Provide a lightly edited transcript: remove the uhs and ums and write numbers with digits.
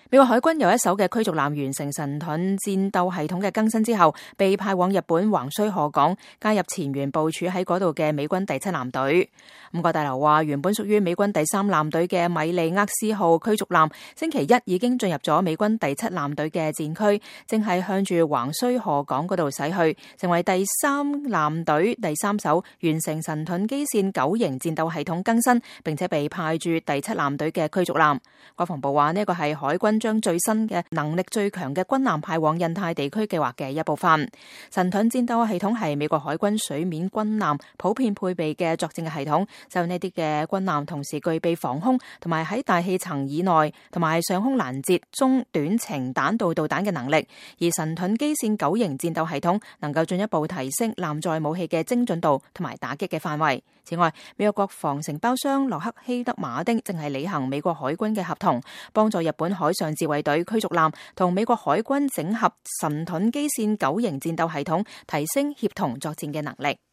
美國海軍有一艘嘅驅逐艦完成神盾戰鬥系統嘅更新之後，被派往日本橫須賀港，加入前原部署喺嗰度嘅美軍第7艦隊。五角大樓話，原本屬於美軍第3艦隊嘅米利厄斯號驅逐艦，星期一已經進入咗美軍第7艦隊嘅戰區，正係向住橫須賀港嗰度駛去，成為第3艦隊第3艘完成神盾基線9型戰鬥系統更新，並且被派駐第7艦隊嘅驅逐艦。國防部話呢個係海軍將最新嘅能力最強嘅軍艦派往印太地區計劃嘅一部分。神盾戰鬥系統係美國海軍水面軍艦普遍配備嘅作戰嘅系統，就呢啲嘅軍艦同時具備防空同埋喺大氣層以內同埋上空攔截中短程彈道導彈嘅能力。而神盾基線9型戰鬥系統能夠進一步提升艦載武器嘅精準度同埋打擊嘅範圍。此外，美國國防承包商洛克希德馬丁正係履行美國海軍嘅合同，幫助日本海上自衛隊驅逐艦同美國海軍整合神盾基線9型戰鬥系統，提升協同作戰嘅能力。